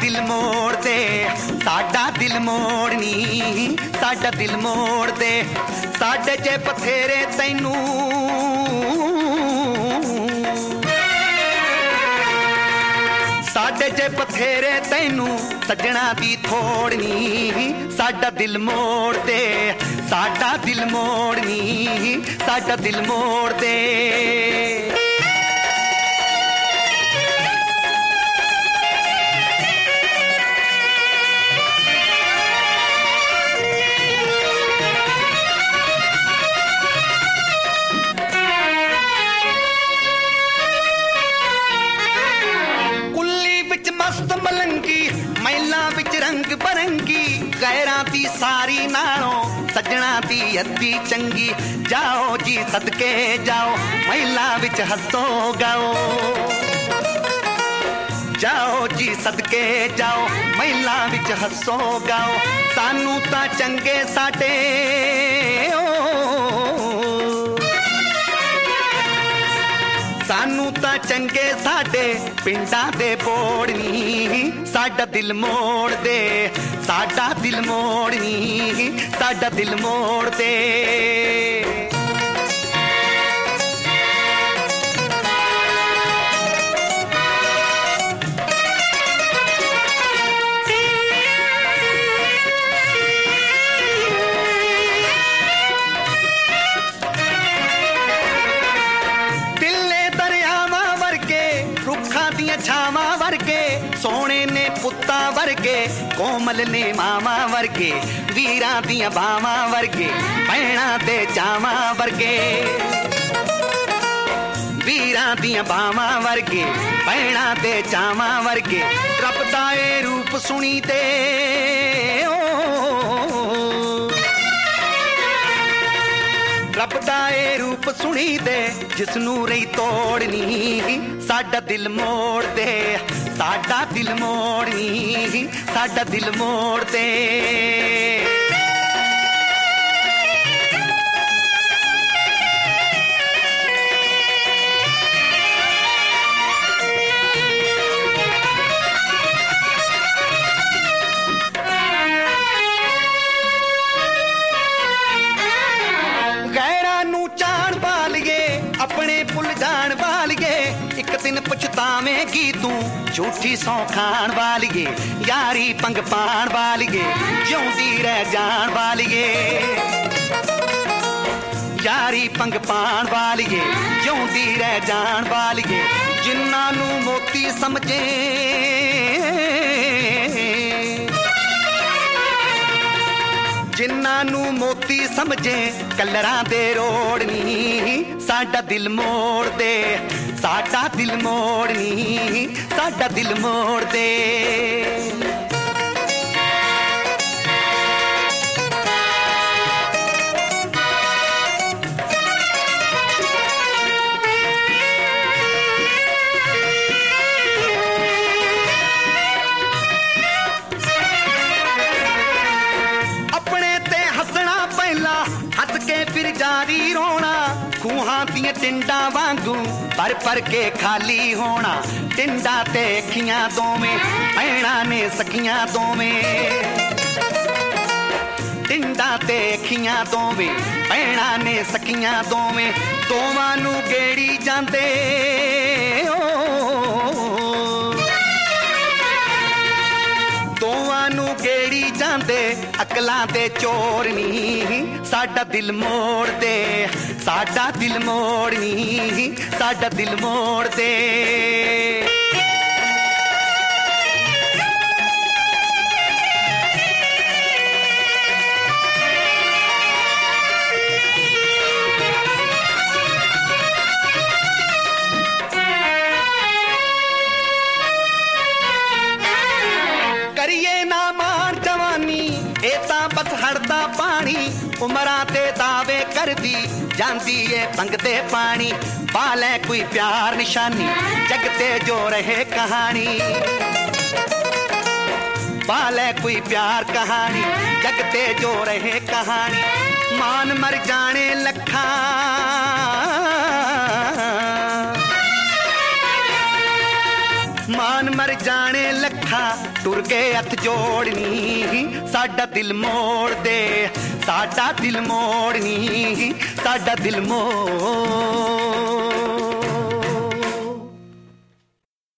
दिल मोड़ दे, साडा दिल मोड़नी, साडा दिल मोड़ दे। साडे च बथेरे तैनू साडे च बथेरे तैनू सजना दी थोड़नी, साडा दिल मोड़ दे, साडा दिल मोड़नी, साडा दिल मोड़ दे। मस्त मलंगी महिला विच रंग बरंगी, गैरां दी सारी नालों सजना दी अद्धी चंगी। जाओ जी सदके जाओ, महिला विच हसो गाओ, जाओ जी सदके जाओ, महिला विच हसो गाओ। सानू तां चंगे साडे सानू तां चंगे साडे पिंडां दे बोड़नी, साडा दिल मोड़ दे, साडा दिल मोड़नी, साडा दिल मोड़ दे। छावा वर्गे सोने ने पुत्ता वर्गे, कोमल ने मामा वर्गे, वीरां दियां बावां वर्गे, भैणां दे जावां वर्गे, वीरां दियां बावां वर्गे, भैणां दे जावां वर्गे। रब दा ए रूप सुनी ते रब दा ए रूप सुनी दे, जिसनू रही तोड़नी, साडा दिल मोड़ दे, साडा दिल मोड़नी, साडा दिल मोड़ दे। अपने भुल जान वालिए, एक दिन पछतावेंगी तू, झूठी सौ खान वालिए, यारी पंग पान वालिए, जिउंदी रह जान वालिए, यारी पंग पान वालिए, जिउंदी रह जान वालिए। जिन्हां नू मोती समझे जिन्हां नू मोती समझे, कलरां दे रोड़नी, साडा दिल मोड़ दे, साडा दिल मोड़नी, साडा दिल मोड़ दे। हस के फिर जारी रोना, खूहां दियां टिंडां वांगू भर भर के खाली होना। टिंडा ते अखियां दोवें भैणां ने सखियां दोवें, टिंडा ते अखियां दोवें भैणां ने सखियां दोवें। दोवां नू गेड़ी जांदे दोवां नू गेड़ी जांदे, अकलां दे चोरनी, साडा दिल मोड़ दे, साडा दिल मोड़नी, साडा दिल मोड़ दे। करिए ना मान जवानी, ए तां बस हड़दा पानी, उमरां ते दावे करदी जांदी ए पंगदे पानी। पाले कोई प्यार निशानी, जगते जो रहे कहानी, पाले कोई प्यार कहानी, जगते जो रहे कहानी। मान मर जाने लखा मान मर जाने लखा टुर के हथ जोड़नी साडा दिल मोड़ दे साडा दिल मोड़नी साडा दिल मोड़